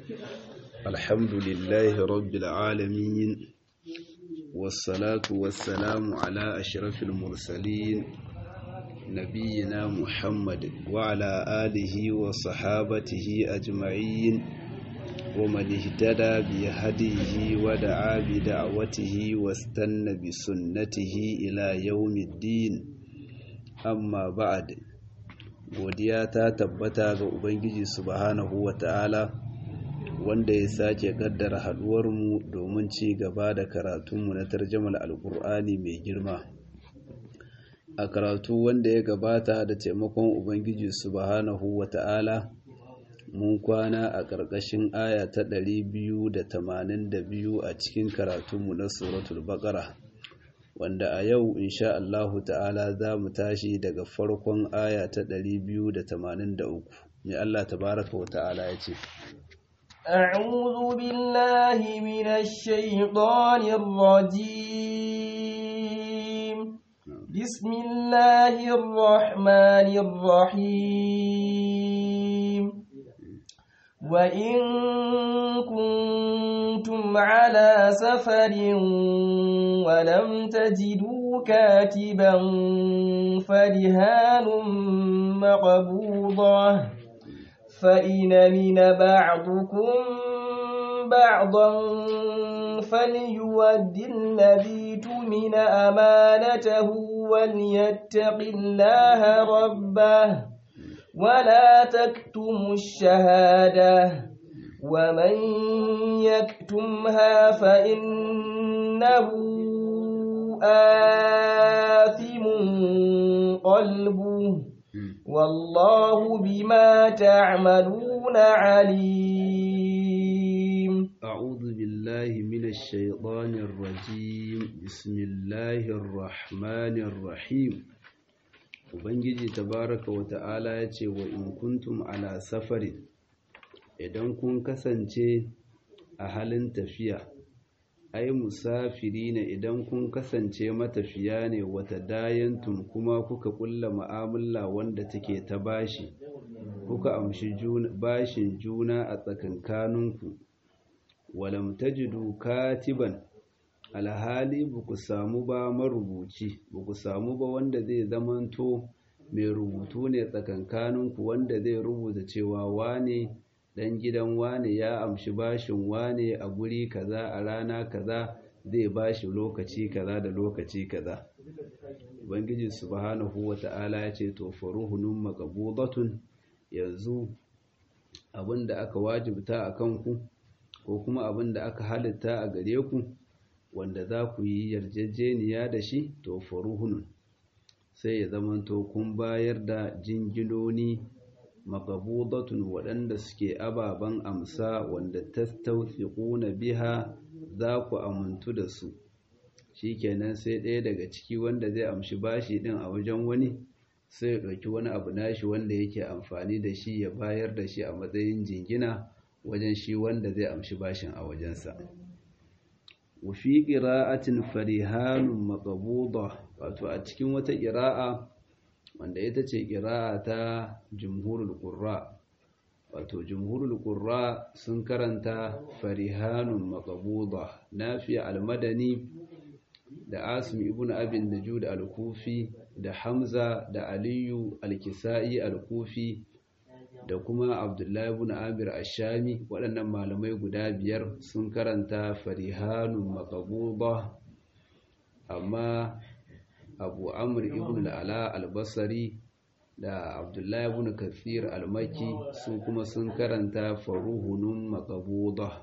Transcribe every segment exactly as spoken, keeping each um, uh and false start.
الحمد لله رب العالمين والصلاة والسلام على أشرف المرسلين نبينا محمد وعلى آله وصحابته أجمعين ومن اهتدى بهديه ودعا بدعوته واستنى بسنته إلى يوم الدين أما بعد godiya ta tabbata ga Ubangiji subhanahu wata'ala wanda ya sake kaddara haduwarmu domin ci gaba da karatunmu na tarjumar alkur'ani mai girma a karatu wanda ya gabata da taimakon Ubangiji subhanahu wata'ala mun kwana a ƙarƙashin aya ta ɗari biyu da tamanin da biyu a cikin karatunmu na suratul baqara wanda a yau insha Allahu ta'ala za mu tashi daga farkon aya ta ɗari biyu da tamanin da uku ne Allah tabaraka wa ta'ala ya ce أعوذ بالله من الشيطان الرجيم بسم الله الرحمن الرحيم وإن كنتم على سفر ولم تجدوا كاتبا فرهان مقبوضة فإن من بعضكم بعضا فليؤد الذي تؤمن أمانته وليتق الله ربه ولا تكتموا الشهادة ومن يكتمها فإنه آثم قلبه والله بما تعملون عليم أعوذ بالله من الشيطان الرجيم بسم الله الرحمن الرحيم Ubangiji tabaraka wa ta'ala ya ce wa in kuntum ala safarin idan kun kasance a halin tafiya ai musafiri ne idan kun kasance matafiya ne wata dayantum kuma kuka kulla mu'amala wanda take ta bashi kuka amshi bashin juna a tsakankaninku walam tajidu katiban alhali ba ku samu ba marubuci ba ku samu ba wanda zai zamanto mai rubutu ne tsakankaninku wanda zai rubuta cewa wane dan gidan wane ya amshi bashin wane a guri kaza a rana kaza zai bashi lokaci kaza da lokaci kaza ubangiji subhanahu wata'ala ya ce to faruhunun maqbudatun yanzu abinda aka wajibta a kanku ko kuma abinda aka halitta a gare ku wanda za ku yi yarjejeniya da shi to faruhunun sai ya zamanto kun bayar da jingiloni maqbudatun waɗanda suke ababen amsa wanda tastawfiquna biha za ku amuntu da su shikenan sai ɗaya daga ciki wanda zai amshi bashi din a wajen wani sai ya ɗauki wani abu nashi wanda yake amfani da shi ya bayar da shi a matsayin jingina wajen shi wanda zai amshi bashin a wajensa wafi ƙira'atin farihanun maqbuda wato a cikin wata ƙira'a wanda ita ce ƙira'a ta jumhurul qurra wato jumhurul qurra sun karanta farihanun maqbuda nafi al-madani da asim ibn abin najud al-kufi da hamza da aliyu al-kisai al-kufi da kuma abdullahi ibn amir ash-shami waɗannan malamai guda biyar sun karanta farihanun maqbuda amma abu amr ibn al-ala al-basri da abdullahi ibn kathir al-makki su kuma sun karanta faruhunun maqbuda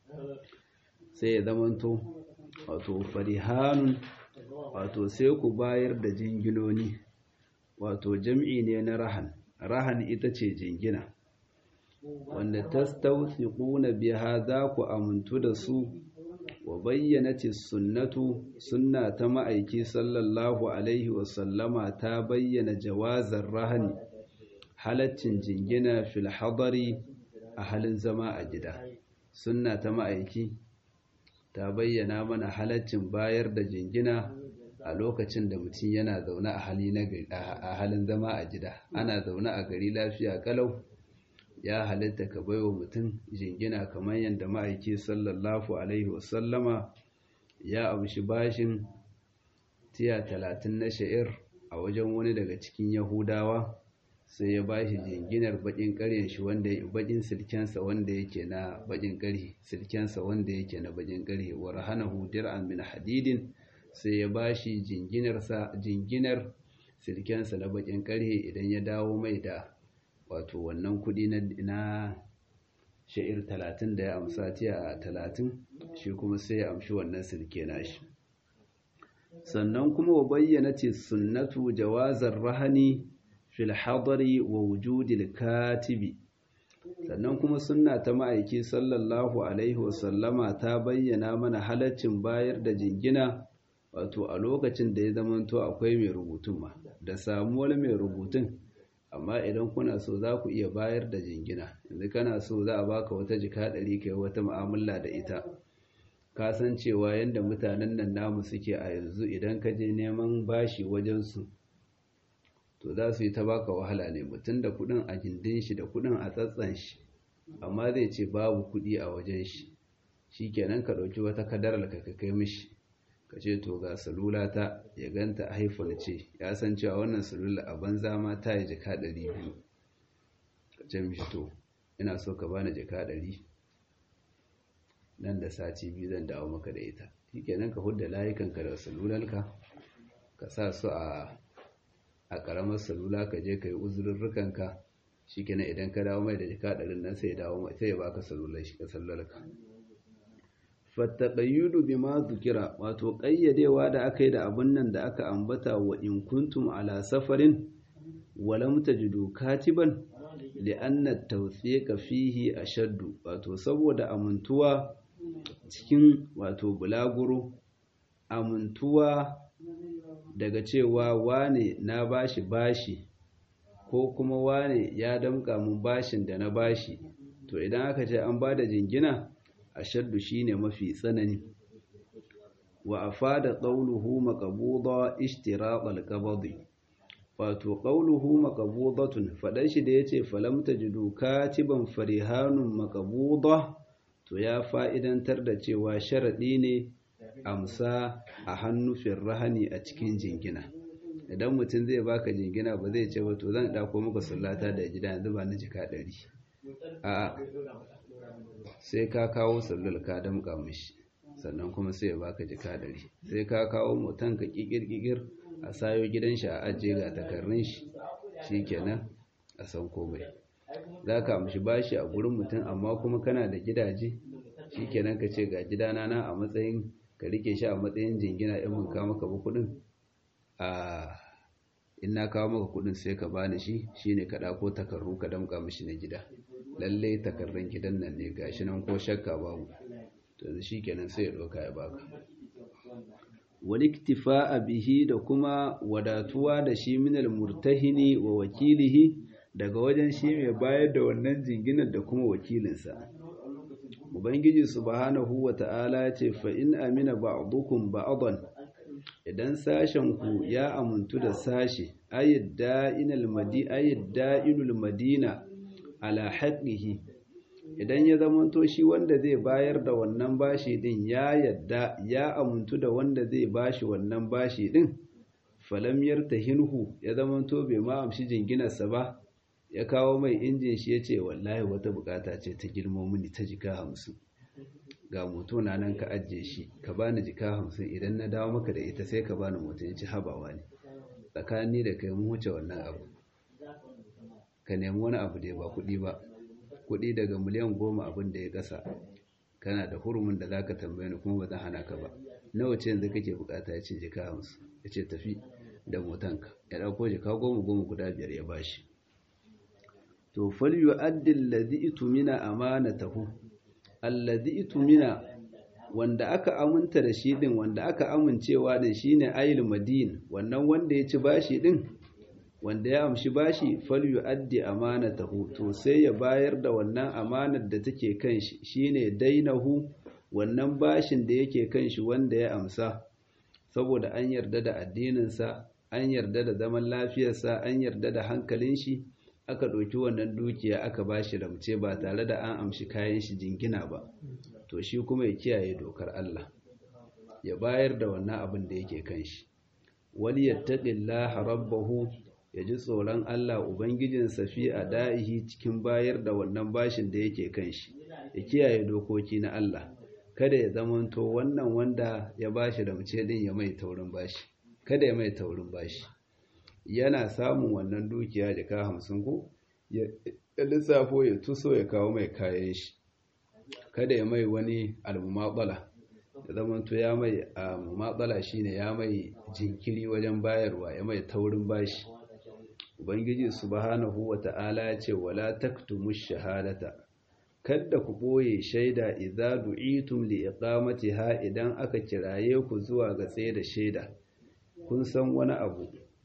sai ya zamanto wato farihanun wato sai ku bayar da jingiloni wato jam'i ne na rahan rahan ita ce jingina wanda tastawsiquna biha za ku amuntu da su wa bayyanati sunnatu sunna ta ma'aiki sallallahu alaihi wasallama ta bayyana jawazar rahani halaccin jingina fil hadari a halin zama a gida sunna ta ma'aiki ta bayyana mana halaccin bayar da jingina a lokacin da mutum yana zaune a hali na a halin zama a gida ana zaune a gari lafiya kalau ya halitta ka baiwa mutum jingina kamar yadda ma'aiki sallallahu alaihi wasallama ya amshi bashin tiya talatin na sha'ir a wajen wani daga cikin yahudawa, sai ya bashi jinginar bakin ƙaryen shi wanda bakin silkensa wanda yake na bakin ƙarhe silkensa wanda yake na bakin ƙarhe wa rahanahu dir'an min hadidin, sai ya bashi jinginar sa jinginar silkensa na bakin ƙarhe idan ya dawo mai da wato wannan kudi na na sha'ir talatin da ya amsa tiya talatin, shi kuma sai ya amshi wannan silke nashi. Sannan kuma wa bayyana ce sunnatu jawazar rahani fil hadari wa wujudil katibi. Sannan kuma sunna ta ma'aiki sallallahu alaihi wasallama ta bayyana mana halaccin bayar da jingina wato a lokacin da ya zamanto akwai mai rubutun ma da samuwar mai rubutun, amma idan kuna so za ku iya bayar da jingina. Yanzu kana so za a baka wata jika ɗari kai wata mu'amala da ita, ka san cewa yadda mutanen nan namu suke a yanzu idan ka je neman bashi wajensu to za su yi ta baka wahala ne, mutum da kudin a gindin shi da kudin a tsatsan shi, amma zai ce babu kudi a wajen shi. Shi kenan ka ɗauki wata kadarar ka ka kai mishi ka ce to ga salula ta, ya ganta haifar ce, ya san cewa wannan salula a banza ma ta yi jaka ɗari biyu, ka ce mishi to ina so ka bani jaka ɗari, nan da sati biyu zan dawo maka da ita. Shi kenan ka hudda layukanka da salulalka ka sa su a a ƙaramar salula, ka je ka yi uzurrukanka. Shi kenan idan ka dawo mai da jaka ɗarin nan sai ya baka salulalka. Fattaƙayyudu bi ma zukira, wato ƙayyadewa da aka yi da abin nan da aka ambata wa in kuntum ala safarin walam tajidu katiban li'anna tawthiqa fihi ashaddu, wato saboda amintuwa cikin wato bulaguro, amintuwa daga cewa wane na bashi bashi ko kuma wane ya damƙa mun bashin da na bashi, to idan aka ce an bada jingina ashaddu shine mafi tsanani. Wa afada qawluhu maqbuda ishtiraq al-qabd, wato qawluhu maqbudatun, fadan shi da yace falam tajidu katiban farihanun maqbuda, to ya fa'idantar da cewa sharadi ne amsa a hannu firrahani a cikin jingina. Idan mutum zai baka jingina ba zai ce ba to zan dauko maka sallata da gida yanzu ba ni jika ɗari, a'a sai ka kawo sallul ka damƙa mishi, sannan kuma sai ya baka jika ɗari. Sai ka kawo motan ka kikir-kikir a sayo gidan shi a ajiye ga takarrun shi, shikenan a san komai. Za ka amshi bashi a gurin mutum amma kuma kana da gidaje, shikenan ka ce ga gidana na a matsayin ka rike shi a matsayin jingina, in mun kawo maka kuɗin a in na kawo maka kuɗin sai ka bani shi, shine ka ɗauko takarru ka damƙa mishi na gida. Lallai takarrun gidan nan ne gashi nan ko shakka babu, to shikenan sai ya ɗauka ya baka. Wal iktifa'a bihi, da kuma wadatuwa da shi minal murtahini wa wakilihi, daga wajen shi mai bayar da wannan jinginar da kuma wakilinsa. Ubangiji subhanahu wa ta'ala ya ce fa in amina ba'dukum ba'dan, idan sashen ku ya amuntu da sashi, ayyadda inal madi ayyadda inul madina ala haqqihi, idan ya zamanto shi wanda zai bayar da wannan bashi din ya yadda ya amuntu da wanda zai bashi wannan bashi din, falam yartahinhu, ya zamanto bai ma amshi jinginarsa ba, ya kawo mai injin shi ya ce wallahi wata bukata ce ta girmo mini ta jika hamsin, ga moto na nan ka ajiye shi ka bani jika hamsin, idan na dawo maka da ita sai ka bani moto. Ya ci habawa ne, tsakani da kai mun wuce wannan abu, ka nemi wani abu da ba kuɗi ba, kuɗi daga miliyan goma abin da ya ƙasa, kana da hurumin da za ka tambaye ni kuma ba zan hana ka ba. Nawa ce yanzu kake bukata? Ya ce jika hamsin. Ya ce tafi da motanka, ya ɗauko jika goma goma guda biyar ya bashi. To fal yu'addi alladhi itumina amanatahu, alladhi itumina, wanda aka aminta da shi din, wanda aka amincewa din shine ayil madin, wannan wanda ya ci bashi din, wanda ya amshi bashi, fal yu'addi amanatahu, to sai ya bayar da wannan amanar da take kan shi, shine dainahu, wannan bashin da yake kan shi wanda ya amsa, saboda an yarda da addininsa, an yarda da zaman lafiyarsa, an yarda da hankalin shi, aka ɗauki wannan dukiya aka ba shi ramce ba tare da an amshi kayan shi jingina ba, to shi kuma ya kiyaye dokar Allah ya bayar da wannan abin da yake kan shi. Wali yattaqillaha rabbahu, ya ji tsoron Allah ubangijinsa fi ada'ihi cikin bayar da wannan bashin da yake kan shi, ya kiyaye dokoki na Allah. Kada ya zamanto wannan wanda ya bashi ramce din ya mai taurin bashi, kada ya mai taurin bashi. Yana samun wannan dukiya jaka hamsin ko ya lissafo ya tuso ya kawo mai kayan shi, kada ya mai wani almumatsala, ya zamanto ya mai almumatsala shine ya mai jinkiri wajen bayarwa, ya mai taurin bashi. Ubangiji subhanahu wata'ala ya ce wala taktumush shahadata, kada ku ɓoye shaida idza du'itum li iqamatiha, idan aka kiraye ku zuwa ga tsaye da shaida. Kun san wani abu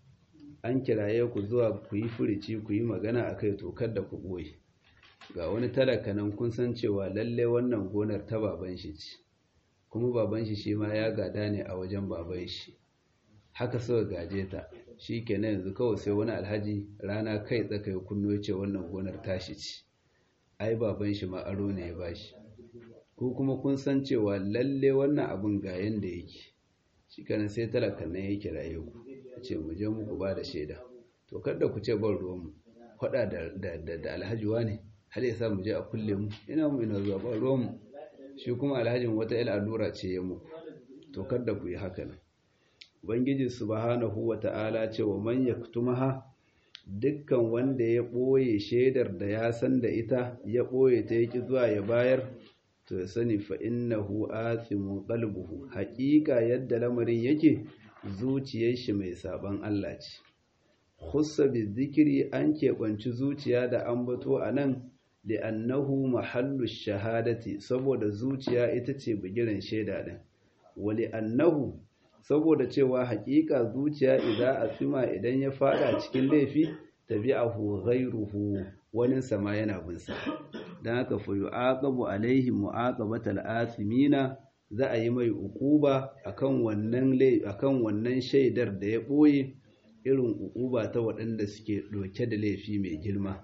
an kiraye ku zuwa ku yi furici ku yi magana akai, to kada ku ɓoye. Ga wani talaka nan kun san cewa lalle wannan gonar ta baban shi ce, kuma baban shi shi ma ya gada ne a wajen baban shi, haka suka gaje ta. Shi kenan yanzu kawai sai wani alhaji rana kai tsaka ya kunno ya ce wannan gonar tashi ce, ai baban shi ma aro ne ya bashi. Ko kuma kun san cewa lalle wannan abin ga yanda yake, shi kenan sai talakan nan ya kiraye ku ya ce mu je muku ba da shaida. To kada ku ce ban ruwan mu faɗa da da da alhaji wane har ya sa mu je a kulle mu, ina mu ina zuwa ban ruwan mu, shi kuma alhajin wata il allura ce ya muku. To kada ku yi haka nan. Ubangiji subhanahu wata'ala ce wa man yaktumaha, dukkan wanda ya ɓoye shaidar da ya san da ita ya ɓoye ta yaki zuwa ya bayar, to ya sani fa innahu athimun qalbuhu, haƙiƙa yadda lamarin yake zuciyar shi mai saban Allah ce. Khussa bizikri, an keɓanci zuciya da ambato anan li'annahu mahallu shahadati, saboda zuciya ita ce bigiran shaida din. Wa li'annahu, saboda cewa haƙiƙa zuciya idan asima idan ya fada cikin laifi tabi'ahu ghayruhu, wani sama yana bin sa. Dan haka fa yu'aqabu alaihi mu'aqabatal asimina, za a yi mai uquba akan wannan akan wannan shaidar da ya boye, irin uquba ta waɗanda suke doke da laifi mai girma.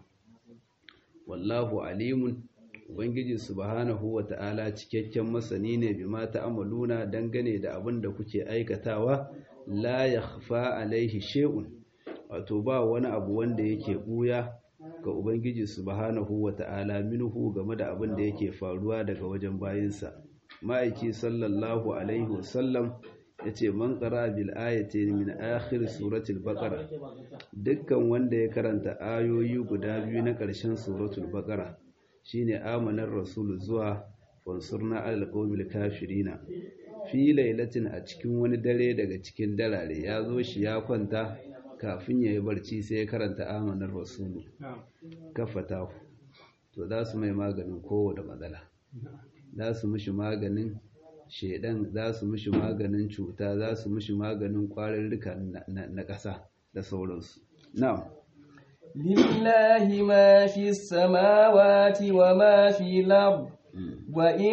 Wallahu alimun, Ubangiji subhanahu wa ta'ala cikakken masani ne bima ta'amaluna dangane da abin da kuke aikatawa, la yakhfa alaihi shay'un, wato ba wani abu wanda yake buya ga Ubangiji subhanahu wa ta'ala minhu, game da abin da yake faruwa daga wajen bayinsa. Ma'aiki sallallahu alaihi wasallam yace man qara bil ayati min akhir suratul baqara, dukkan wanda ya karanta ayoyi guda biyu na ƙarshen suratul baqara, shine amanar rasulu zuwa fansurna alal qawmil kafirina, fi lailatin, a cikin wani dare daga cikin darare, ya zo shi ya kwanta kafin ya yi barci sai ya karanta amanar rasulu, kafata ku, to za su mai maganin kowace matsala, za su mishi maganin shedan, za su mishi maganin cuta, za su mishi maganin kwarurruka na ƙasa da sauransu. Na'am. لله ما في السماوات وما في الأرض وإن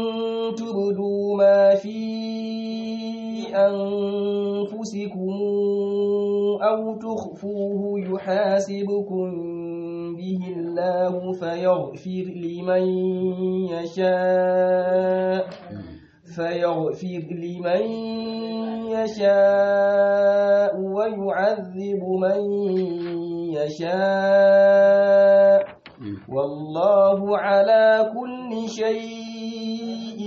تبدوا ما في أنفسكم أو تخفوه يحاسبكم به الله فيغفر لمن يشاء فيغفر لمن يشاء ويعذب من يشاء والله على كل شيء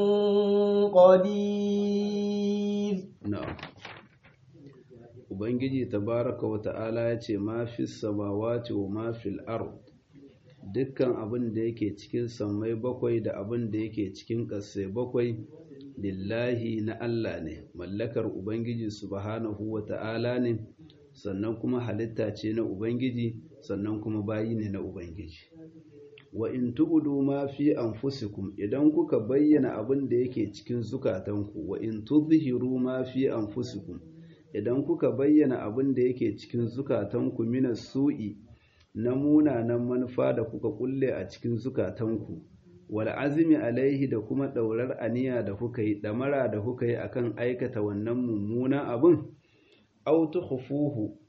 قدير. نعم. Ubangiji tabaraka wa ta'ala ya ce ma fi samawati wa ma fil ard, dukkan abin da yake cikin sammai bakwai da abin da yake cikin ƙasai bakwai lillahi na Allah ne, mallakar Ubangiji subhanahu wa ta'ala ne, sannan kuma halitta ce na Ubangiji, sannan kuma bayi ne na Ubangiji. Wa in tubudu ma fi anfusikum, idan kuka bayyana abin da yake cikin zukatanku, wa in tudhiru ma fi anfusikum, idan kuka bayyana abin da yake cikin zukatanku minas su'i, na munanan manufa da kuka kulle a cikin zukatanku, wal azmi alaihi, da kuma daurar aniya da kuka yi, damara da kuka yi akan aikata wannan mummunan abin, aw tukhfuhu,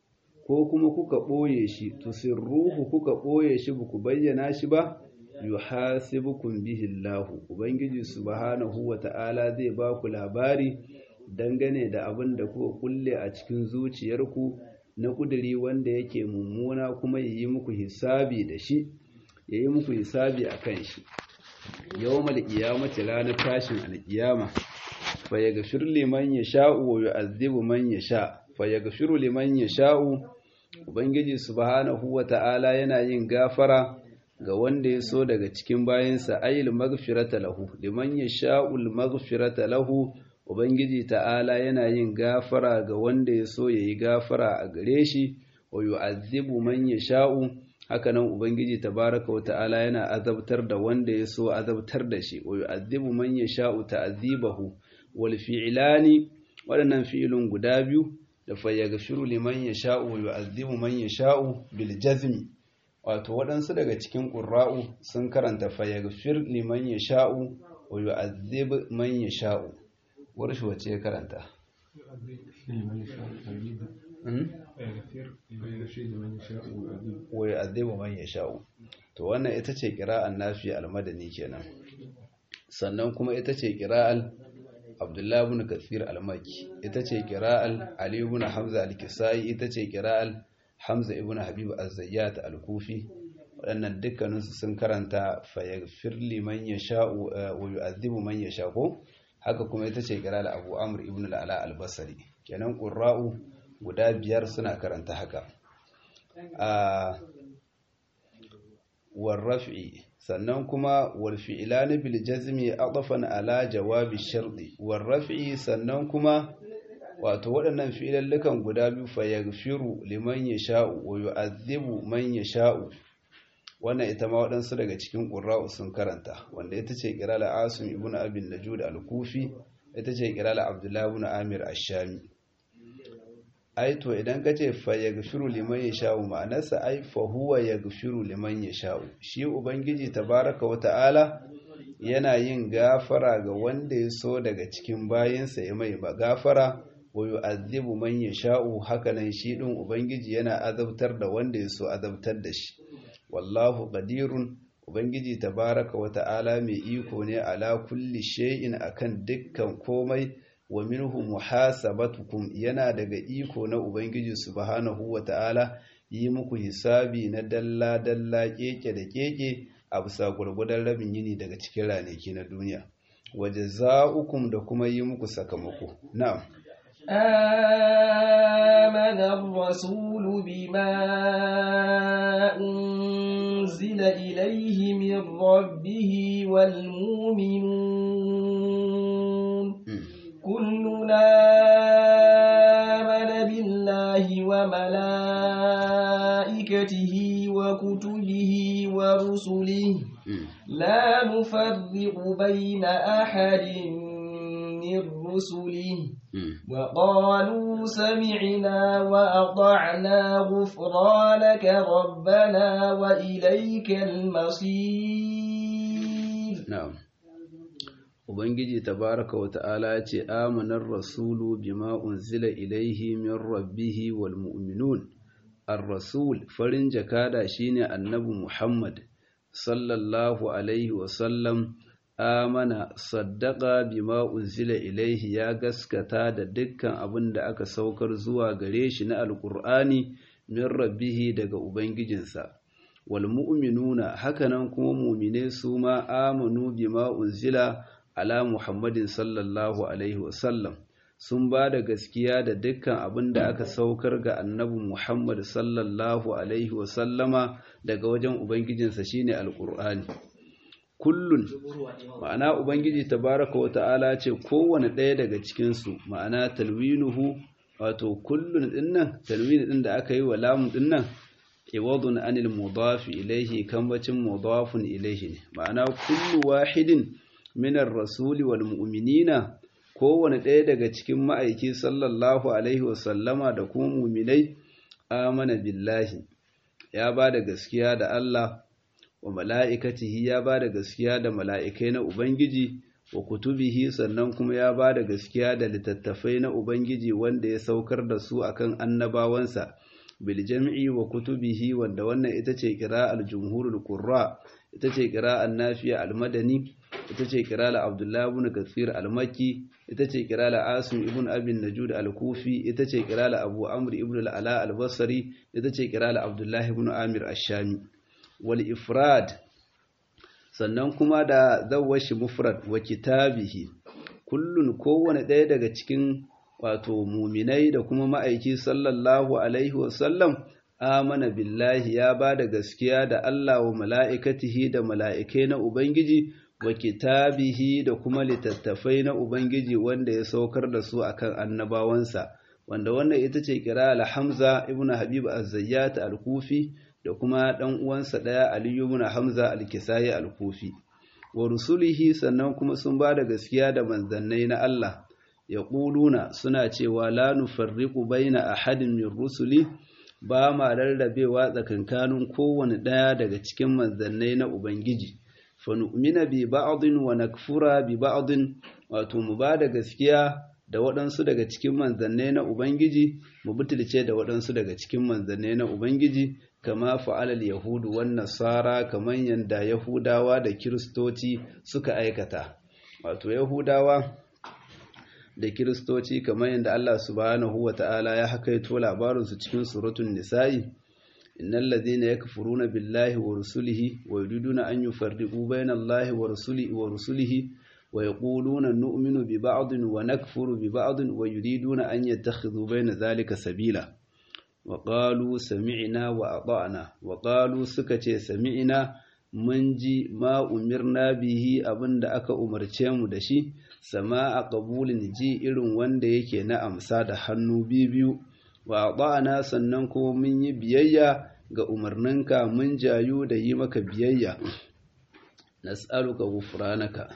ko kuma kuka ɓoye shi tusirruhu kuka ɓoye shi ba ku bayyana shi ba yuhasibukum bihi Allah ubangiji subhanahu wata'ala zai ba ku labari dangane da abin da kuka kulle a cikin zuciyarku na kuduri wanda yake mummuna kuma yayi muku hisabi da shi yayi muku hisabi akan shi yawmal qiyamati ranar tashin alqiyama fa yaghfir liman yasha'u wa yu'adhibu man yasha fa yaghfiru liman yasha'u ubangiji subhanahu wata'ala yana yin gafara ga wanda ya so daga cikin bayansa ayil maghfirata lahu liman yasha'ul maghfirata lahu ubangiji ta'ala yana yin gafara ga wanda ya so yayi gafara a gare shi wa yu'adhibu man yasha'u hakanan ubangiji tabaraka wa ta'ala yana azabtar da wanda ya so azabtar da shi wa yu'adhibu man yasha'u ta'dhibahu wal fi'lani waɗannan fi'ilun guda biyu da fa yaghfiru liman yasha'u wa yu'adhibu man yasha'u bil jazmi wato waɗansu daga cikin ƙurra'u sun karanta fayaghfir liman yasha'u wa yu'adhib man yasha'u warshi wace ya karanta wa yu'adhib man yasha'u to wannan ita ce qira'an nafi al-madani kenan sannan kuma ita ce qira'al Abdullah ibn Kathir al-Makki ita ce qira'al Ali ibn Hamza al-Kisai ita ce qira'al Hamza ibn Habib az-Zayyat al-Kufi waɗannan dukkaninsu sun karanta fayaghfir liman yasha'u wa yu'adhibu man yasha'u haka kuma ita ce kira da Abu Amr ibn al-Ala al-Basri kenan qurra'u guda biyar suna karanta haka a war raf'i sannan kuma wal fi'lan bil jazmi adafan ala jawabi sharti war raf'i sannan kuma wato waɗannan fi'ilallukan guda biyu fa yaghfiru liman yasha'u wa yu'adhibu man yasha'u wannan ita ma waɗansu daga cikin qurra'u sun karanta wanda ita ce qira'al Asim ibn Abi Najud al-Kufi ita ce qira'al Abdullah ibn Amir ash-Shami ai to idan kace fa yaghfiru liman yasha'u ma'anarsa ai fa huwa yaghfiru liman yasha'u shi ubangiji tabaraka wa ta'ala yana yin gafara ga wanda ya so daga cikin bayinsa ya mai gafara wa yu'adhibu man yasha'u hakanan shi din ubangiji yana azabtar da wanda ya so azabtar da shi wallahu qadirun ubangiji tabaraka wa ta'ala mai iko ne ala kulli shay'in akan dukkan komai wa minhu muhasabatukum yana daga iko na ubangiji subhanahu wa ta'ala yi muku hisabi na dalla dalla keke da keke a bisa gurgudan rabin yini daga cikin ranaki na duniya wa jazaa'ukum da kuma yi muku sakamako na'am آمن الرسول بما أنزل إليه من ربه والمؤمنون كلنا آمن بالله وملائكته وكتبه ورسله لا نفرق بين أحد من رسله وقالوا سمعنا وأطعنا غفرانك ربنا وإليك المصير نعم Ubangiji tabaraka wa ta'ala ce amanar rasulu bima unzila ilaihi min rabbihi wal mu'minun ar-rasul farin jakada shine annabi Muhammad sallallahu alaihi wa sallam amana saddaqa bima unzila ilaihi ya gaskata da dukkan abin da aka saukar zuwa gare shi na alqur'ani min rabbihi daga ubangijinsa wal mu'minuna hakanan kuma mu'mine su ma amanu bima unzila ala muhammadin sallallahu alaihi wa sallam sun ba da gaskiya da dukkan abin da aka saukar ga annabi Muhammad sallallahu alaihi wa sallama daga wajen ubangijinsa shine alqur'ani kullun ma'ana ubangiji tabaraka wa ta'ala ce kowane ɗaya daga cikin su ma'ana talwinuhu wato kullun dinnan talwin din da aka yi wa lamun dinnan iwadun anil mudaf ilayhi kambacin mudafun ilayhi ne ma'ana kullu wahidin min ar-rasuli wal mu'minina kowane ɗaya daga cikin ma'aiki sallallahu alaihi wa sallama da kuma mu'minai amana billahi ya ba da gaskiya da Allah wa mala'ikatihi ya ba da gaskiya da mala'ikai na Ubangiji wa kutubihi sannan kuma ya ba da gaskiya da littattafai na Ubangiji wanda ya saukar da su akan annabawansa bil jam'i wa kutubihi, wanda wannan ita ce qira'al jumhurul qurra, ita ce qira'an nafi'a al-madani, ita ce qira'al abdullah ibn kathir al-makki, ita ce qira'al asim ibn abi najud al-kufi, ita ce qira'al abu amr ibn al-ala al-basri, ita ce qira'al abdullah ibn amir ash-shami. wal ifrad, sannan kuma da zawwashi mufrad wa kitabihi, kullun kowane ɗaya daga cikin wato muminai da kuma ma'aiki sallallahu alaihi wasallam amana billahi, ya ba da gaskiya da Allah wa mala'ikatihi da mala'ikai na Ubangiji, wa kitabihi da kuma littattafai na Ubangiji wanda ya saukar da su akan annabawansa, wanda wannan ita ce kira al-Hamza ibn Habib az-Zayyat al-Kufi da kuma ɗan uwansa ɗaya Aliyu ibn Hamza al-Kisayi al-Kufi. Wa rusulihi, sannan kuma sun ba da gaskiya da manzannai na Allah, ya ƙuluna suna cewa la nufarriqu baina ahadin min rusuli, ba ma rarrabewa tsakankanin kowane ɗaya daga cikin manzannai na Ubangiji, fa nu'mina bi ba'din wa nakfura bi ba'din, wato mu ba da gaskiya da waɗansu daga cikin manzannai na Ubangiji, mu butulce da waɗansu daga cikin manzannai na Ubangiji, kama fa'alal yahudu wan nasara, kaman yanda yahudawa da kiristoci suka aikata. Wato yahudawa da kiristoci kamar yadda Allah subhanahu wa ta'ala ya hakaito labarinsu cikin suratun nisa'i, innal ladhina yakfuruna billahi wa rusulihi wa yuriduna an yufarriqu bayna Allahi wa rusulihi wa rusulihi wa yaquluna nu'minu bi ba'din wa nakfuru bi ba'din wa yuriduna an yattakhidhu bayna dhalika sabila wa qalu sami'na wa ata'na, wa qalu suka ce sami'na, mun ji ma umirna bihi, abinda aka umarce mu da shi, sama a ƙabulin ji irin wanda yake na amsa da hannu biyu, wa ba'ana, sannan kuma mun yi biyayya ga umarninka, mun jayu da yi maka biyayya. Nas'aluka ghufranaka,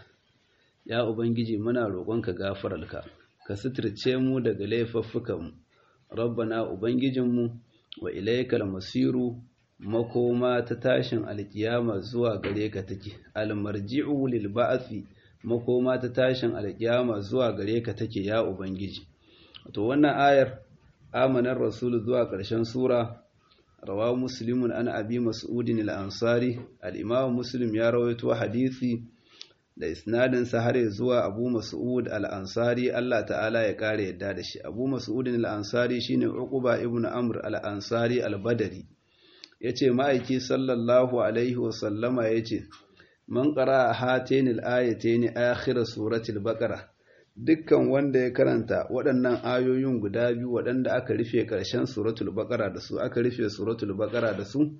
ya ubangiji muna roƙonka gafararka, ka suturce mu daga laifuffukanmu. Rabbana ubangijinmu, wa ilaikal masiru, makoma ta tashin alkiyama zuwa gare ka take, almarji'u lil ba'thi, makoma ta tashin alkiyama zuwa gare ka take ya ubangiji. To wannan ayar amanar rasul zuwa ƙarshen sura, rawa muslimun an abi mas'udin al-ansari, al-imam muslim ya rawaito hadisi da isnadin sa har zuwa abu mas'ud al-ansari, Allah ta'ala ya kare yadda da shi. Abu mas'udin al-ansari shine uquba ibn amr al-ansari al-badri. yace ma'aiki sallallahu alaihi wasallama yace man qara'a hatainil ayataini akhir suratul baqara, dukkan wanda ya karanta waɗannan ayoyin guda biyu waɗanda aka rufe ƙarshen suratul baqara da su, aka rufe suratul baqara da su,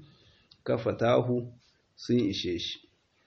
kafatahu sun ishe shi.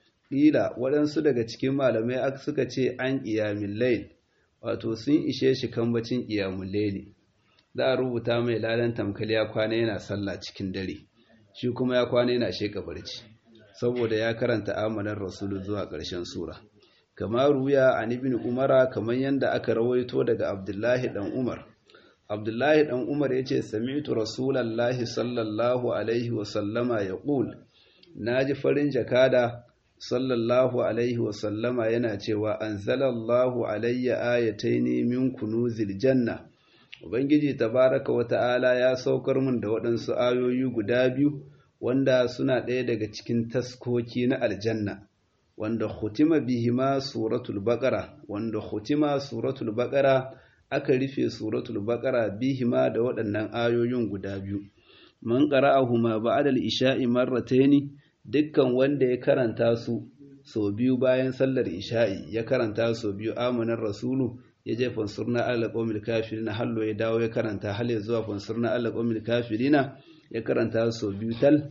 Ƙila waɗansu daga cikin malamai suka ce an qiyamul layl, wato sun ishe shi kambacin qiyamul layli, za a rubuta mai ladan tamkal ya kwana yana sallah cikin dare, shi kuma ya kwana yana sheka barci saboda ya karanta amanar rasulu zuwa ƙarshen sura. Kama ruya an ibn umara, kamar yanda aka rawaito daga abdullahi dan umar. Abdullahi dan umar yace sami'tu rasulullahi sallallahu alaihi wa sallama yaqul, naji farin jakada sallallahu alaihi wa sallama yana cewa anzalallahu alayya ayataini min kunuzil janna, ubangiji tabaraka wa ta'ala ya saukar min da waɗansu ayoyi guda biyu wanda suna ɗaya daga cikin taskoki na aljanna, wanda khutima bihima suratul baqara, wanda khutima suratul baqara, aka rufe suratul baqara bihima da waɗannan ayoyin guda biyu. Man qara'ahuma ba'da al-isha'i marrataini, dukkan wanda ya karanta su so biyu bayan sallar isha'i, ya karanta so biyu amanar rasulu, ya je fansurna ala qawmil kafirina, hallo ya dawo ya karanta hal ya zuwa fansurna ala qawmil kafirina, ya karanta so biyu tal,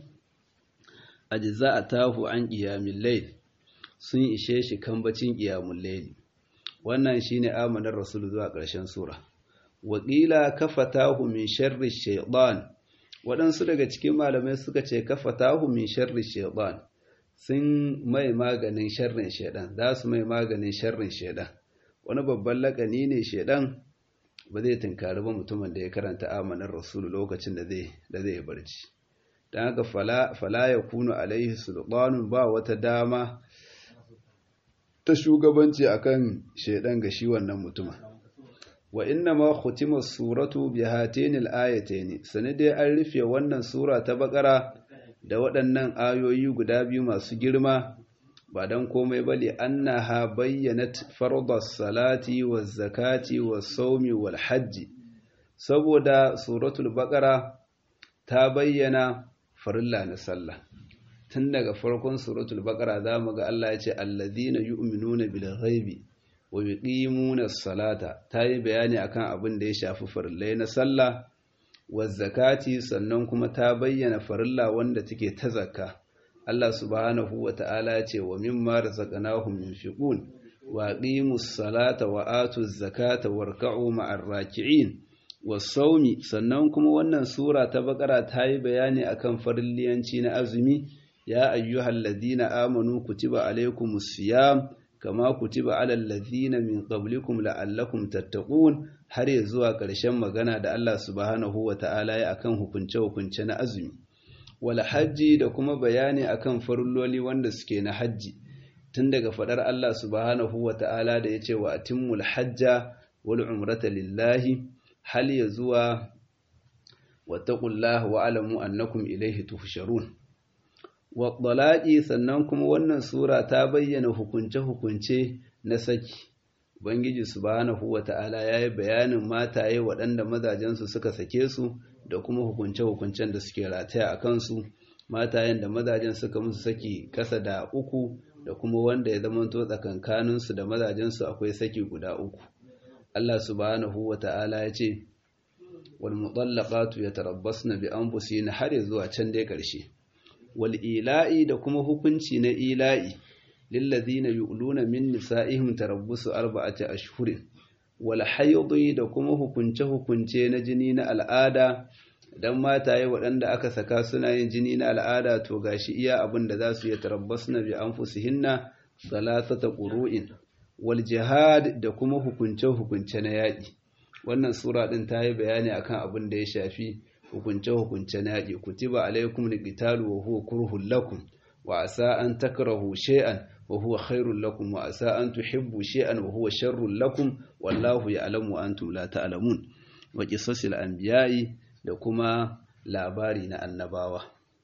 ajza'atahu an qiyamil layl, sun ishe shi kambacin qiyamul layl. Wannan shine amanar rasul zuwa ƙarshen sura. Waqila kafatahu min sharri shaytan, waɗansu daga cikin malamai suka ce kafatahu min sharri shaytan, sun mai maganin sharrin shaydan, za su mai maganin sharrin shaydan. Wani babban lakani ne shaydan ba zai tunkari ba mutumin da ya karanta amanar rasul lokacin da zai da zai barci. Dan haka fala fala yakunu alaihi sultanun, ba wata dama ta shugabanci akan shaydan ga shi wannan mutumin. wa inna ma khutima suratu bi hatayn al-ayatayn sanade an rufe wannan sura ta Baqara da waɗannan ayoyi guda biyu masu girma ba dan komai bane annaha bayyanat fardas salati waz zakati was sawmi wal hajji saboda suratul Baqara ta bayyana farilla na sallah tun daga farkon suratul Baqara zamu ga Allah ya ce alladhina yu'minuna bil ghaibi wa yuqimuna as-salata tayi bayani akan abin da ya shafi farillai na sallah wa zakati sannan kuma ta bayyana farilla wanda take ta zakka Allah subhanahu wa ta'ala ya ce wa mimma razaqnahum yunfiqun wa aqimus salata wa atuz zakata warka'u ma'ar raki'in was-sawmi sannan kuma wannan sura ta Baqara tayi bayani akan farilliyanci na azumi ya ayyuhalladhina amanu kutiba alaykumus siyam kama kutiba alal ladhina min qablikum la'allakum tattaqun har ya zuwa ƙarshen magana da Allah subhanahu wata'ala ya akan hukunce-hukunce na azumi wal hajji da kuma bayani akan farulloli wanda suke na hajji tun daga fadar Allah subhanahu wata'ala da yace wa atimmul hajja wal umrata lillahi hal ya zuwa wattaqullaha wa alamu annakum ilayhi tuhsharun wa ɗalaƙi sannan kuma wannan sura ta bayyana hukunce-hukunce na saki Ubangiji subhanahu wa ta'ala ya yi bayanin mataye waɗanda mazajensu suka sake su da kuma hukunce-hukuncen da suke rataya a kansu matayen da mazajen suka musu saki kasa da uku da kuma wanda ya zamanto tsakankaninsu da mazajensu akwai saki guda uku Allah subhanahu wa ta'ala ya ce wal mutallaqatu yatarabbasna bi anfusihinna har zuwa can dai ƙarshe wal'ila'i da kuma hukunci na ila'i lillazina yu'luna min nisa'ihim tarabbusu arba'ati ashhurin wal hayd da kuma hukunce-hukunce na jini na al'ada dan mataye waɗanda aka saka suna yin jini na al'ada to gashi iya abin da za su yi tarabbasna bi anfusihinna salasata qurun wal jihad da kuma hukunce-hukunce na yaƙi wannan sura din ta yi bayani akan abin da ya shafi hukunce-hukunce na yaƙi kutiba alaikum liqitalu wa huwa kurhun lakum wa asa an takrahu shay'an wa huwa khairul lakum wa asa an tuhibbu shay'an wa huwa sharrul lakum wallahu ya'lamu wa antum la ta'lamun wa qisasil anbiya'i da kuma labari na annabawa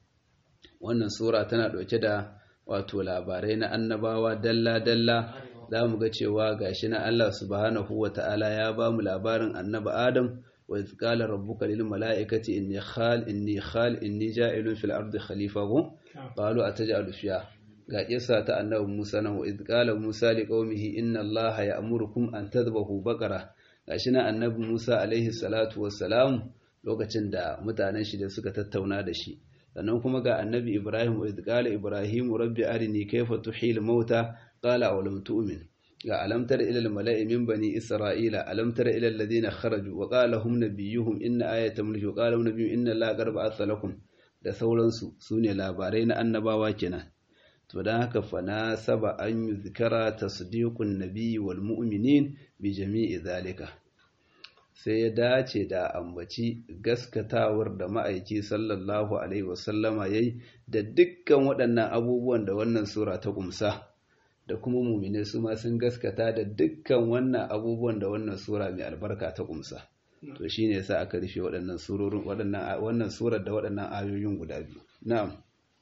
wannan sura tana dauke da wato labarai na annabawa dalla dalla zamu ga cewa gashi na Allah subhanahu wata'ala ya ba mu labarin annabi Adam وإذ قال ربك للملائكة إني خال إني خال إني جاعل في الأرض خليفة قالوا أتجعل فيها قال يسا تأنه موسى وإذ قال موسى لقومه إن الله يأمركم أن تذبحوا بقرة عشنا النبي موسى عليه الصلاة والسلام lokacin da mutanen shi da suka tattauna da shi sannan kuma ga annabi Ibrahim wa idh qala Ibrahim rabbi arini kayfa tuhil mauta qala aw lam tu'min ga alam tara ila al-mala'i min bani isra'ila alam tara ila alladhina kharaju wa qala lahum nabiyuhum inna ayata mulki wa qala lahum nabiyyun inna allaha qad ba'atha lakum da sauransu sune labarai na annabawa kenan to dan haka fa na saba an yuzkara tasdiqun nabiyyi wal mu'minin bi jami'i zalika sai ya dace da ambaci gaskatawar da ma'aiki sallallahu alaihi wasallama yayi da dukkan waɗannan abubuwan da wannan sura ta kumsa da kuma mu'mine su ma sun gaskata da dukkan wannan abubuwan da wannan sura mai albarka ta kumsa to shine yasa aka rufe waɗannan surorin waɗannan wannan surar da waɗannan ayoyin guda biyu na'am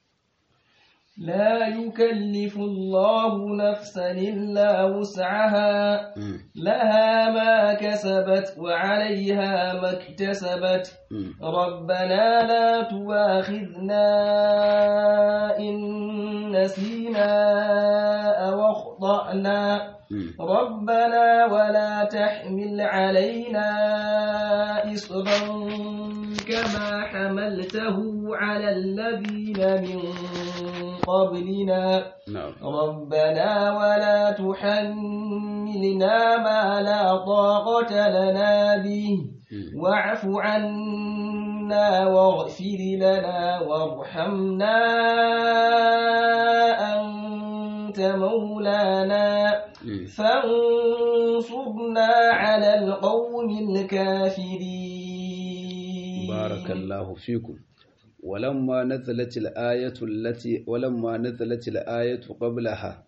لا يكلف الله نفسا إلا وسعها لها ما كسبت وعليها ما اكتسبت ربنا لا تواخذنا إن نسينا أو أخطأنا ربنا ولا تحمل علينا إصرا كما حملته على الذين من قبلنا ربنا ولا تحملنا ما لا طاقة لنا به واعف عنا واغفر لنا وارحمنا أنت مولانا فانصرنا على القوم الكافرين بارك الله فيكم ولما نزلت الآية التي ولما نزلت الآية قبلها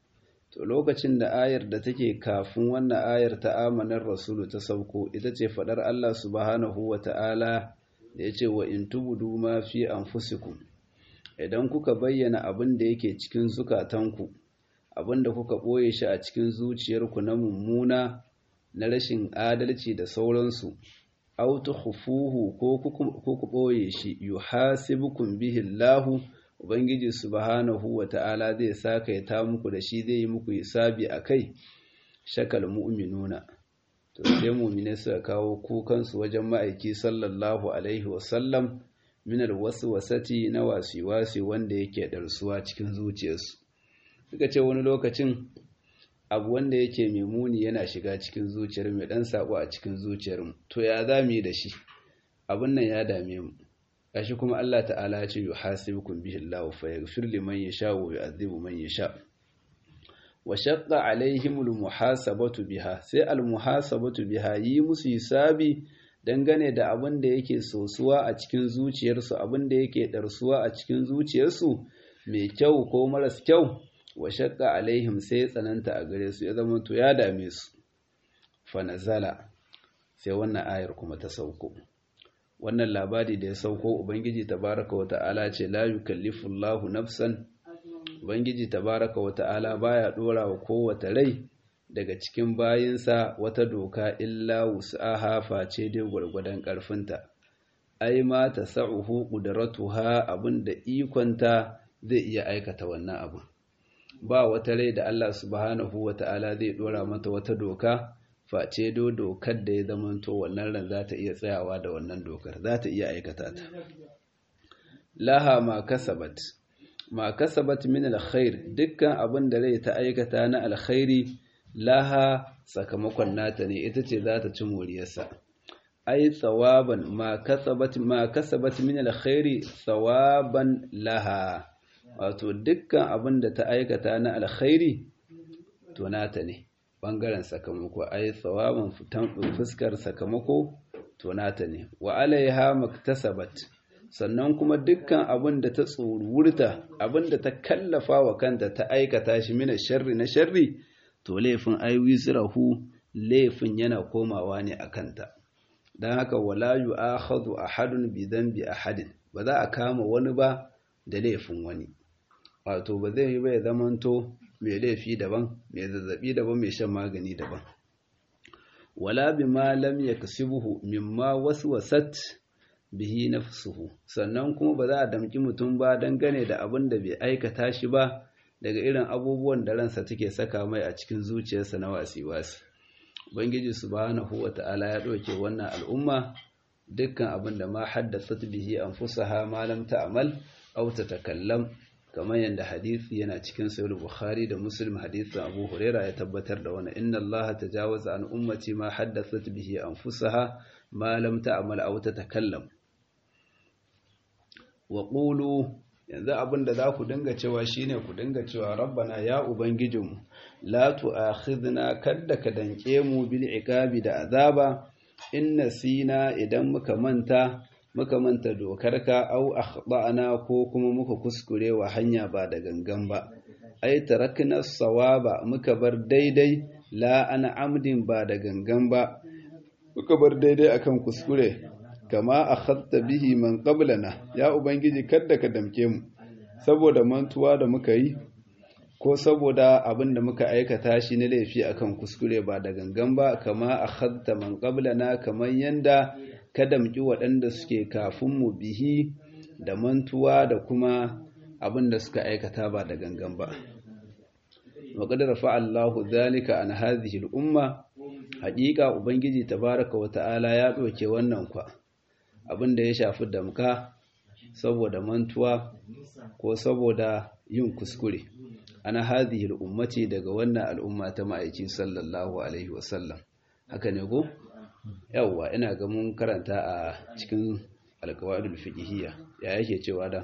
to lokacin da ayar da take kafin wannan ayar ta amanar rasulu ta sauko ita ce fadar Allah subhanahu wata'ala da yace wa in tubudu ma fi anfusikum, idan kuka bayyana abin da yake cikin zukatanku, abin da kuka boye shi a cikin zuciyarku na mummuna na rashin adalci da sauransu, aw tukhfuhu ko ku boye shi, yuhasibukum bihi Allahu, Ubangiji subhanahu wa ta'ala zai saka ya ta muku da shi, zai yi muku hisabi a kai. Shakal mu'minuna, to sai mu'mine suka kawo kukansu wajen ma'aiki sallallahu alaihi wasallam min alwaswasati na wasi-wasi wanda yake darsuwa cikin zuciyarsu. Suka ce wani lokacin abu wanda yake mai muni yana shiga cikin zuciyar mai dan sabo a cikin zuciyar mu, to ya za mu yi da shi? Abun nan ya dame mu. Gashi kuma Allah ta'ala ya ce yuhasibukum bihi Allahu fayaghfir liman yasha wa yu'adhibu man yasha. Wa shaqqa alaihimul muhasabatu biha, sai al muhasabatu biha yi musu hisabi dangane da abin da yake sosuwa a cikin zuciyarsu, abin da yake darsuwa a cikin zuciyarsu, mai kyau ko maras kyau. Wa shaqqa alaihim, sai tsananta a gare su, ya zama to ya dame su. Fa nazala, sai wannan ayar kuma ta sauko. Wannan labari da ya sauko, Ubangiji tabaraka wa ta'ala ce la yukallifu Allahu nafsan, Ubangiji tabaraka wa ta'ala baya dora wa kowace rai daga cikin bayinsa wata doka illa wus'aha, face dai gwargwadon karfinta. Ai ma tasa'uhu qudratuha, abinda ikonta zai iya aikata wannan abu. Ba wata rai da Allah subhanahu wa ta'ala zai dora mata wata doka face do dokar da ya zamanto wannan ran za ta iya tsayawa da wannan dokar, za ta iya aikata ta. Laha ma kasabat, ma kasabat min alkhair, dukkan abin da rai ta aikata na alkhairi, laha sakamakon nata ne, ita ce za ta ci moriyarsa. Ai tsawaban ma kasabat ma kasabat min alkhairi tsawaban laha, wato dukkan abin da ta aikata na alkhairi to nata ne. Ɓangaren sakamako, ai tsawabin fuskar sakamako to nata ne. Wa alaiha maktasabat, sannan kuma dukkan abin da ta tsururta, abin da ta kallafa wa kanta ta aikata shi mina sharri na sharri, to laifin ai wizrahu, laifin yana komawa ne a kanta. Don haka wala yu'akhadhu ahadun bi dhanbi ahadin, ba za a kama wani ba da laifin wani. Wato ba zai yi ba ya zamanto mai laifi daban, mai zazzabi daban, mai shan magani daban. Wala bima lam yaksubuhu mimma waswasat bihi nafsuhu, sannan kuma ba za a damki mutum ba dangane da abin da bai aikata shi ba daga irin abubuwan da ransa take saka mai a cikin zuciyarsa na wasi-wasi. Ubangiji subhanahu wata'ala ya ɗauke wannan al'umma dukkan abin da ma haddasat bihi anfusaha ma lam ta'mal aw tatakallam, kamar yadda hadisi yana cikin sahih Bukhari da Muslim, hadisin Abu Huraira ya tabbatar da wannan, inna Allah tajawaza an ummati ma haddathat bihi anfusaha ma lam ta'mal aw tatakallam. Wa qulu, yanzu abinda za ku dinga cewa shine ku dinga cewa rabbana ya ubangijinmu la tu'akhidna, kadda ka danke mu bil iqabi da azaba, in nasina, idan muka manta muka manta dokarka, au akhtana, ko kuma muka kuskure wa hanya ba da gangan ba. Ai tarakna sawaba, muka bar daidai, la ana amdin, ba da gangan ba, muka bar daidai akan kuskure. Kama akhadta bihi man qablana, ya ubangiji kada ka damke mu saboda mantuwa da muka yi, ko saboda abin da muka aikata shi na laifi akan kuskure ba da gangan ba. Kama akhadta man qablana, kamar yanda ka damƙi waɗanda suke kafinmu bihi da mantuwa da kuma abin da suka aikata ba da gangan ba. Wa qad rafa'a Allahu dhalika an hadhihi al-umma, haƙiƙa ubangiji tabaraka wa ta'ala ya ɗauke wannan kwa abin da ya shafi damka saboda mantuwa ko saboda yin kuskure, ana hadhihi al-ummati, daga wannan al'umma ta ma'aiki sallallahu alaihi wasallam. Haka ne ko? Yawwa, ina ga mun karanta a cikin alqawaidul fiqhiyya, ya yake cewa da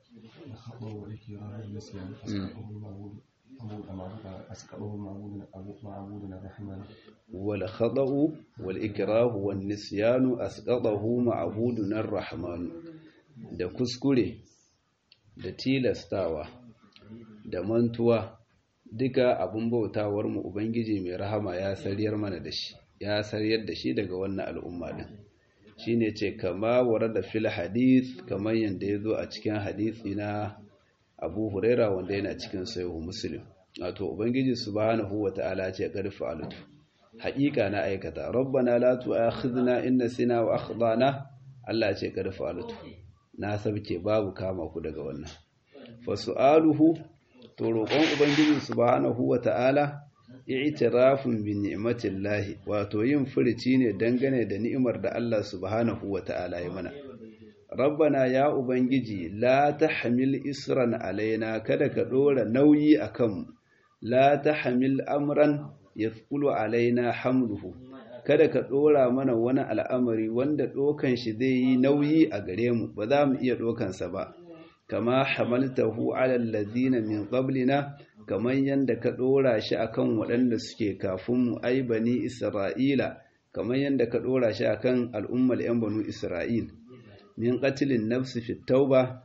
wal khata'u wal ikrahu wan nisyanu asqatahu ma'buduna ar-rahman, da kuskure da tilastawa da mantuwa duka abun bautawar mu ubangiji mai rahama ya sariyar mana da shi ya sariyar da shi daga wannan al'umma din shine ce kama warada fil hadith kamar yanda yazo a cikin hadisi na Abu Huraira wanda yana cikin Sahih Muslim wato ubangiji subhanahu wataala ce karfa alutu haƙiƙa na aikata rabbana la tu'akhidna in nasina wa akhdana Allah ce karfa alutu na sabke babu kama ku daga wannan fa su'aluhu to roƙon ubangiji subhanahu wataala i'tirafun bi ni'matillahi wato yin furici ne dangane da ni'imar da Allah subhanahu wataala ya mana rabbana ya ubangiji la tahmil isran alaina kada ka dora nauyi akan la tahmil amran yathqulu alaina hamluhu kada ka dora mana wani al'amari wanda dokan shi zai yi nauyi a gare mu ba za mu iya dokan sa ba kama hamaltahu ala alladhina min qablina kaman yanda ka dora shi akan waɗanda suke kafin mu ai bani isra'ila kaman yanda ka dora shi akan al'ummar yan banu isra'il min qatlin nafsi fi tauba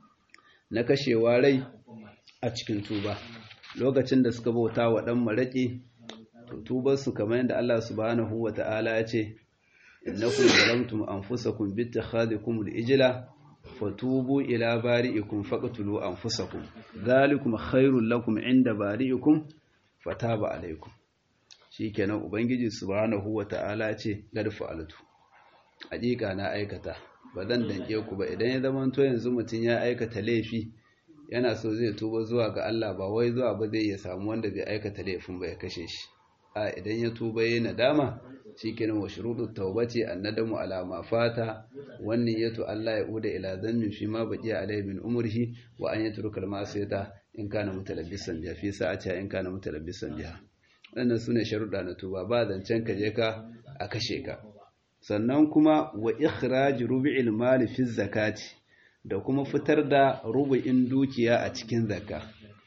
na kashewa rai a cikin tuba lokacin da suka bauta wa dan maraki to tubar su kamar yanda Allah subhanahu wataala ya ce innakum zalamtum anfusakum bi ittikhadikum al-ijla fatubu ila bari'ikum faqtulu anfusakum dhalikum khairul lakum inda bari'ikum fataba alaykum shikenan ubangiji subhanahu wataala ce garfa alatu hakika na aikata ba zan danke ku ba idan ya zama to yanzu mutun ya aikata laifi yana so zai tuba zuwa ga Allah ba wai zuwa ba zai ya samu wanda bai aikata laifin ba ya kashe shi a idan ya tuba yayin nadama shikenan wa shurudut tawbati annadamu ala ma fata wannan yato Allah ya uda ila dhannin fi ma baqiya alayhi min umrihi wa an yatruka al-ma'siyata in kana mutalabbisan biha fi sa'ati in kana mutalabbisan biha wannan sune sharuda na tuba ba zancen ka je ka a kashe ka sannan kuma wa ikhraj rubu'il mali fi zakati da kuma fitar da rubu'in dukiya a cikin zakka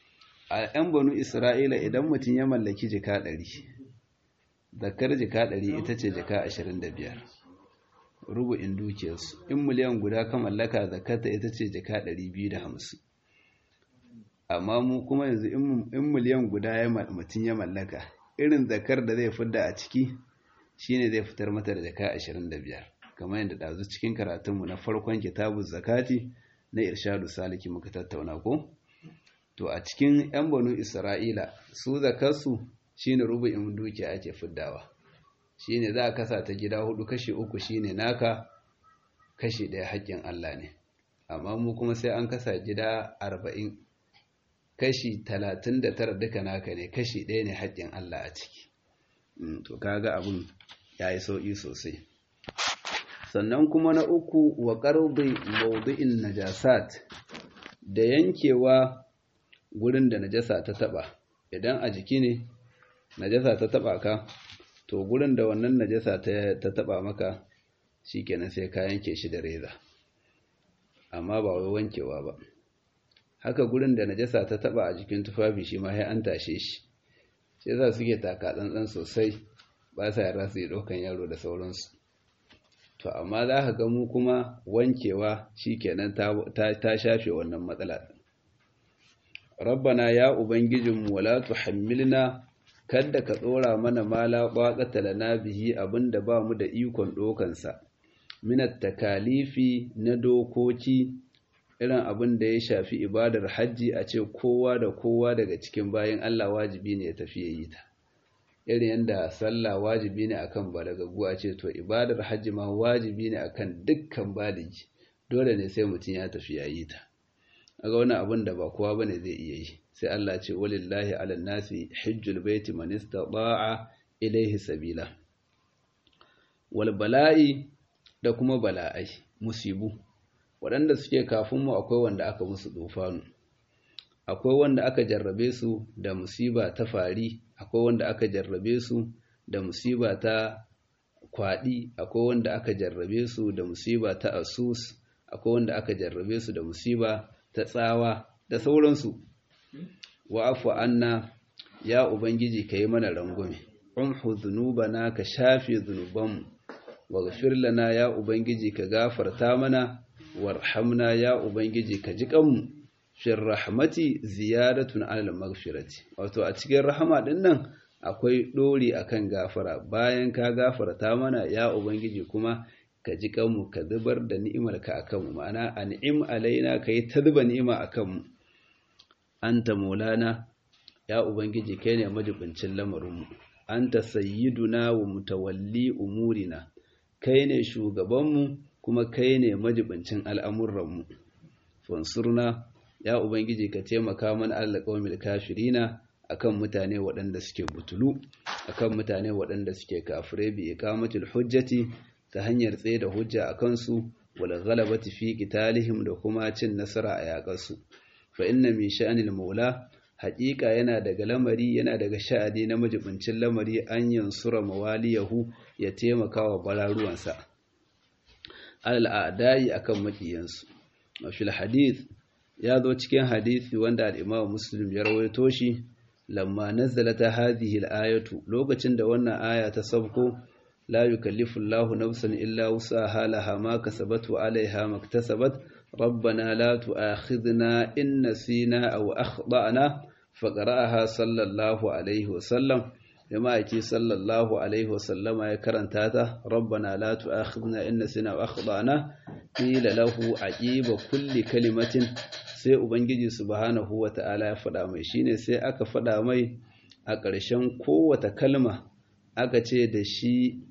a yan banu Isra'ila idan mutum ya mallaki jika ɗari zakar jika ɗari ita ce jika ashirin da biyar rubu'in dukiyarsu in miliyan guda ka mallaka zakata ita ce jika ɗari biyu da hamsin amma mu kuma yanzu in miliyan guda ya mutum ya mallaka irin zakar da zai fidda a ciki shine zai fitar mata da jaka ashirin da biyar kamar yadda dazu cikin karatunmu na farkon kitabuz zakati na irshadu saliki muka tattauna ko to a cikin yan banu Isra'ila su zakarsu shine rubu'in dukiya ake fiddawa shine za a kasa ta gida hudu kashi uku shine naka kashi daya haƙƙin Allah ne amma mu kuma sai an kasa gida arba'in kashi talatin da tara duka naka ne kashi ɗaya ne haƙƙin Allah a ciki to kaga abun yayi sauki sosai sannan kuma na uku wa qarbi mawdi'in najasat da yankewa gurin da najasa ta taba idan a jiki ne najasa ta taba ka to gurin da wannan najasa ta ta taba maka shikenan sai ka yanke shi da reza amma ba wai wankewa ba haka gurin da najasa ta taba a jikin tufafi shi ma sai an tashe shi sai za su ke taka tsantsan sosai ba sa yarda su yi ɗaukan yaro da sauransu to amma za ka ga mu kuma wankewa shikenan ta, ta, ta shafe wannan matsala rabbana ya ubangijinmu wala tuhammilna kada ka tsora mana mala qaqata lana bihi abinda ba mu da ikon ɗaukan sa minat takalifi na dokoki irin abin da ya shafi ibadar hajji a ce kowa da kowa daga cikin bayan Allah wajibi ne ya tafi yi ta irin yadda sallah wajibi ne akan balagaggu a ce to ibadar hajji ma wajibi ne akan dukkan baligi dole ne sai mutum ya tafi yi ta aga wani abin da ba kowa bane zai iya yi sai Allah ce walillahi ala nasi hajjul baiti man istata'a ilayhi sabila wal bala'i da kuma bala'ai musibu waɗanda suke kafinmu akwai wanda aka musu dufanu akwai wanda aka jarrabe su da musiba ta fari akwai wanda aka jarrabe su da musiba ta kwaɗi akwai wanda aka jarrabe su da musiba ta asus akwai wanda aka jarrabe su da musiba ta tsawa da sauransu wa'afu anna ya ubangiji kai mana rangume umhu dhunubana ka shafe dhunubanmu waghfir lana ya ubangiji ka gafarta mana warhamna ya ubangiji ka ji kanmu fi rahmati ziyaratun alal maghfirati wato a cikin rahama din nan akwai dori akan gafara bayan ka gafarta mana ya ubangiji kuma ka ji kanmu ka zubar da ni'imarka akan mu ma'ana an'im alaina kai ta zuba ni'ima akan mu anta maulana ya ubangiji kai ne majibincin lamarin mu anta sayyiduna wa mutawalli umurina kai ne shugabanmu kuma kai ne majibincin al'amuranmu fansurna ya ubangiji ka taimaka mana alqawmil kafirina akan mutane waɗanda suke butulu akan mutane waɗanda suke kafirai bi iqamatul hujjati ta hanyar tsaye da hujja akan su wal ghalabati fi qitalihim da kuma cin nasara a yaƙarsu fa inna min sha'anil maula haƙiƙa yana daga lamari yana daga sha'ani na majibincin lamari an yansura mawaliyahu ya taimaka wa bararuwansa alal a'dai akan makiyansu mafil hadith ya zo cikin hadisi wanda al-Imam Muslim ya rawaito shi lamma nazalata hadhihi al-ayatu lokacin da wannan aya ta sabko la yukallifu Allahu nafsan illa wusaha laha ma kasabat wa 'alayha maktasabat rabbana la tu'akhidhna in nasina aw akhtana faqra'aha sallallahu alaihi wasallam yama yake sallallahu alaihi wasallama ya karanta ta rabbana la tu'akhidhna in nasina aw akhtana qila lahu aqiba kulli kalimatin sai ubangiji subhanahu wata'ala ya fada mai shine sai aka fada mai a ƙarshen kowace kalma aka ce da shi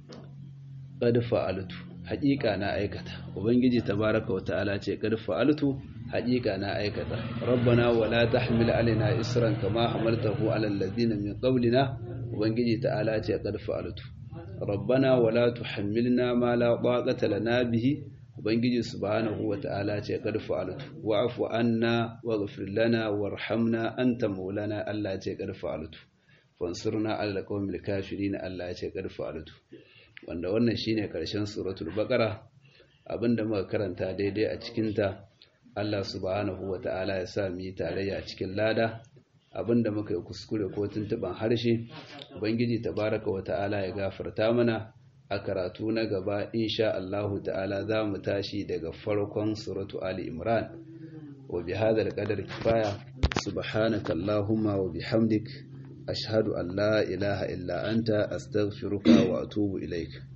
qad fa'altu haƙiƙa na aikata ubangiji tabaraka wata'ala ce qad fa'altu haƙiƙa na aikata rabbana wala tahmil alaina isran kama hamaltahu ala alladhina min qablina ubangiji ta'ala ce qad fa'altu rabbana wala tuhammilna ma la taqata lana bihi ubangiji subhanahu wata'ala ce qad fa'altu wa'fu anna waghfir lana warhamna anta maulana Allah ce qad fa'altu fansurna ala alqawmil kafirin Allah ce qad fa'altu wanda wannan shine karshen suratul baqara abinda muka karanta daidai a cikin ta Allah subhanahu wata'ala ya sa mu yi tarayya a cikin lada abinda muka yi kuskure ko tuntuban harshe ubangiji tabaraka wata'ala ya gafarta mana a karatu na gaba insha Allah ta'ala za mu tashi daga farkon suratu ali imran wa bi hadal qadar kifaya subhanaka allahumma wa bihamdik ashhadu an la ilaha illa anta astaghfiruka wa atubu ilaik